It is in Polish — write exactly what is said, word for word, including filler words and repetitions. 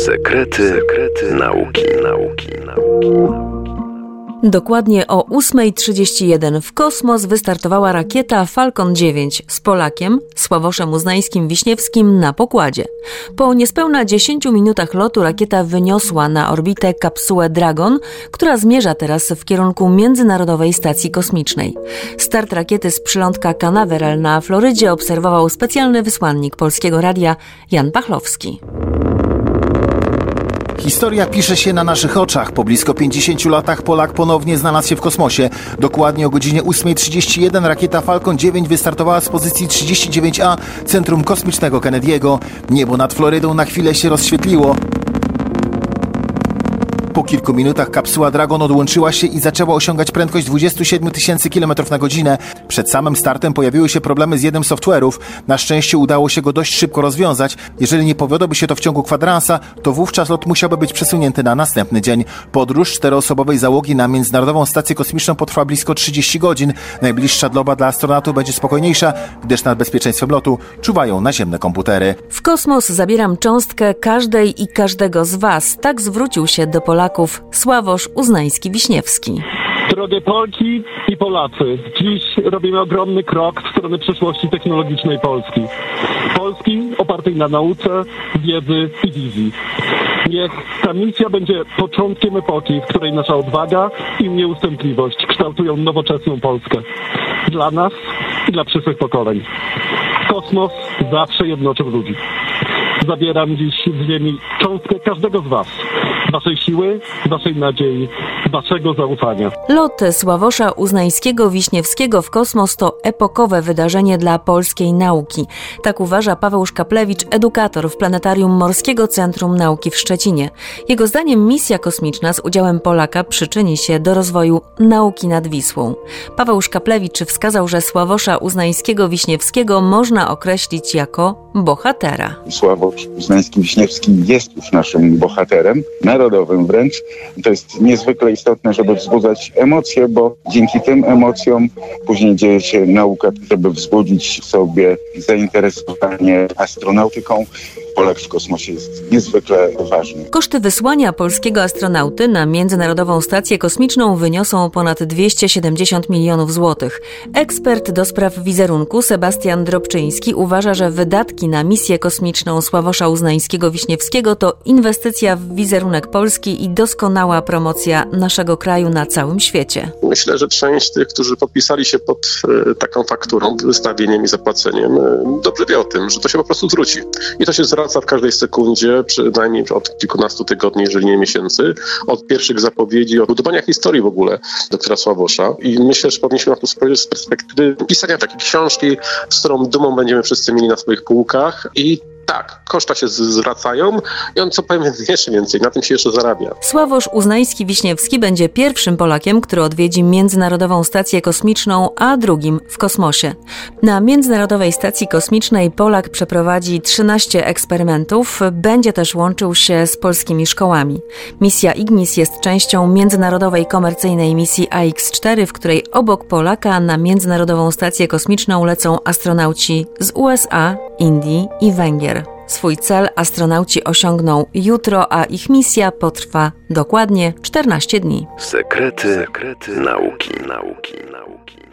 Sekrety, sekrety nauki, nauki, nauki. Dokładnie o ósma trzydzieści jeden w kosmos wystartowała rakieta Falcon dziewięć z Polakiem, Sławoszem Uznańskim-Wiśniewskim na pokładzie. Po niespełna dziesięciu minutach lotu rakieta wyniosła na orbitę kapsułę Dragon, która zmierza teraz w kierunku Międzynarodowej Stacji Kosmicznej. Start rakiety z przylądka Canaveral na Florydzie obserwował specjalny wysłannik Polskiego Radia Jan Pachlowski. Historia pisze się na naszych oczach. Po blisko pięćdziesięciu latach Polak ponownie znalazł się w kosmosie. Dokładnie o godzinie ósma trzydzieści jeden rakieta Falcon dziewięć wystartowała z pozycji trzydzieści dziewięć A Centrum Kosmicznego Kennedy'ego. Niebo nad Florydą na chwilę się rozświetliło. Po kilku minutach kapsuła Dragon odłączyła się i zaczęła osiągać prędkość dwadzieścia siedem tysięcy kilometrów na godzinę. Przed samym startem pojawiły się problemy z jednym z software'ów. Na szczęście udało się go dość szybko rozwiązać. Jeżeli nie powiodłoby się to w ciągu kwadransa, to wówczas lot musiałby być przesunięty na następny dzień. Podróż czteroosobowej załogi na Międzynarodową Stację Kosmiczną potrwa blisko trzydzieści godzin. Najbliższa doba dla astronautów będzie spokojniejsza, gdyż nad bezpieczeństwem lotu czuwają naziemne komputery. W kosmos zabieram cząstkę każdej i każdego z Was. Tak zwrócił się do Polaków Sławosz Uznański-Wiśniewski. Drogie Polki i Polacy, dziś robimy ogromny krok w stronę przyszłości technologicznej Polski. Polski opartej na nauce, wiedzy i wizji. Niech ta misja będzie początkiem epoki, w której nasza odwaga i nieustępliwość kształtują nowoczesną Polskę. Dla nas i dla przyszłych pokoleń. Kosmos zawsze jednoczył ludzi. Zabieram dziś z ziemi cząstkę każdego z Was. Waszej siły, waszej nadziei, waszego zaufania. Lot Sławosza Uznańskiego-Wiśniewskiego w kosmos to epokowe wydarzenie dla polskiej nauki. Tak uważa Paweł Szkaplewicz, edukator w Planetarium Morskiego Centrum Nauki w Szczecinie. Jego zdaniem misja kosmiczna z udziałem Polaka przyczyni się do rozwoju nauki nad Wisłą. Paweł Szkaplewicz wskazał, że Sławosza Uznańskiego-Wiśniewskiego można określić jako bohatera. Sławosz Uznański-Wiśniewski jest już naszym bohaterem, narodowym wręcz. To jest niezwykle istotne, żeby wzbudzać emocje, bo dzięki tym emocjom później dzieje się nauka, żeby wzbudzić w sobie zainteresowanie astronautyką. Polak w kosmosie jest niezwykle ważny. Koszty wysłania polskiego astronauty na Międzynarodową Stację Kosmiczną wyniosą ponad dwieście siedemdziesiąt milionów złotych. Ekspert do spraw wizerunku Sebastian Drobczyński uważa, że wydatki na misję kosmiczną Sławosza Uznańskiego-Wiśniewskiego to inwestycja w wizerunek Polski i doskonała promocja naszego kraju na całym świecie. Myślę, że część tych, którzy podpisali się pod e, taką fakturą, wystawieniem i zapłaceniem, e, dobrze wie o tym, że to się po prostu zwróci. I to się zwraca w każdej sekundzie, przynajmniej od kilkunastu tygodni, jeżeli nie miesięcy, od pierwszych zapowiedzi, od budowania historii w ogóle doktora Sławosza. I myślę, że powinniśmy na to spojrzeć z perspektywy pisania takiej książki, z którą dumą będziemy wszyscy mieli na swoich półkach. I tak, koszta się zwracają i on, co powiem, jeszcze więcej, na tym się jeszcze zarabia. Sławosz Uznański-Wiśniewski będzie pierwszym Polakiem, który odwiedzi Międzynarodową Stację Kosmiczną, a drugim w kosmosie. Na Międzynarodowej Stacji Kosmicznej Polak przeprowadzi trzynaście eksperymentów, będzie też łączył się z polskimi szkołami. Misja Ignis jest częścią międzynarodowej komercyjnej misji A X cztery, w której obok Polaka na Międzynarodową Stację Kosmiczną lecą astronauci z U S A, Indii i Węgier. Swój cel astronauci osiągną jutro, a ich misja potrwa dokładnie czternaście dni. Sekrety, sekrety nauki, nauki, nauki.